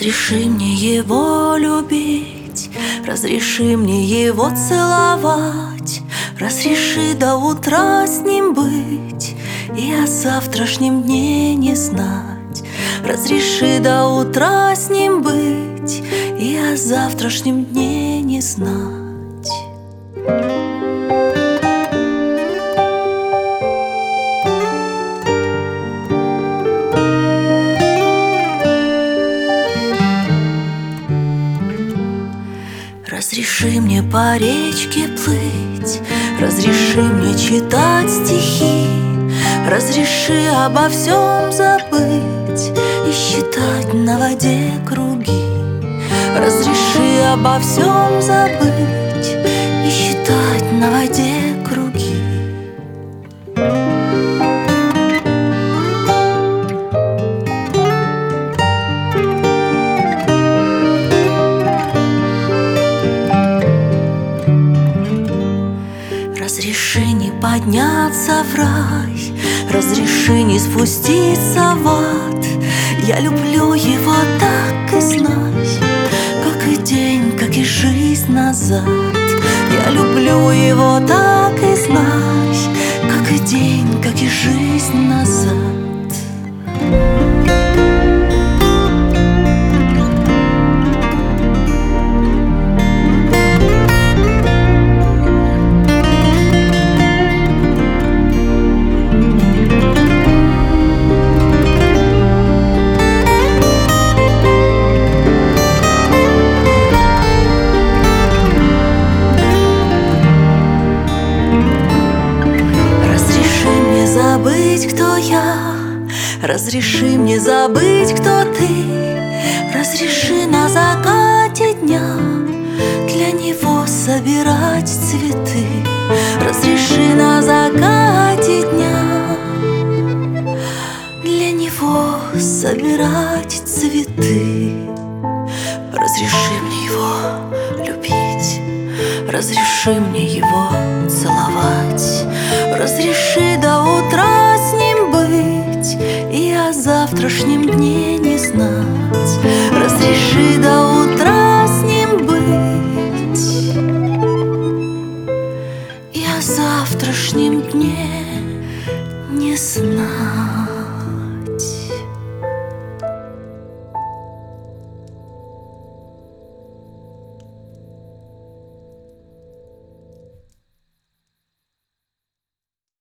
Разреши мне его любить, разреши мне его целовать, разреши до утра с ним быть и о завтрашнем дне не знать. Разреши до утра с ним быть и о завтрашнем дне не знать. Разреши мне по речке плыть, разреши мне читать стихи, разреши обо всем забыть и считать на воде круги. Разреши обо всем забыть и считать на воде круги. Разреши не подняться в рай, разреши не спуститься в ад. Я люблю его, так и знай, как и день, как и жизнь назад. Я люблю его, так и знай, как и день, как и жизнь назад. Забыть, кто я, разреши мне забыть, кто ты. Разреши на закате дня для него собирать цветы. Разреши на закате дня для него собирать цветы. Разреши мне его любить, разреши мне его целовать, разреши до утра с ним быть и о завтрашнем дне не знать. Разреши до утра с ним быть и о завтрашнем дне не знать.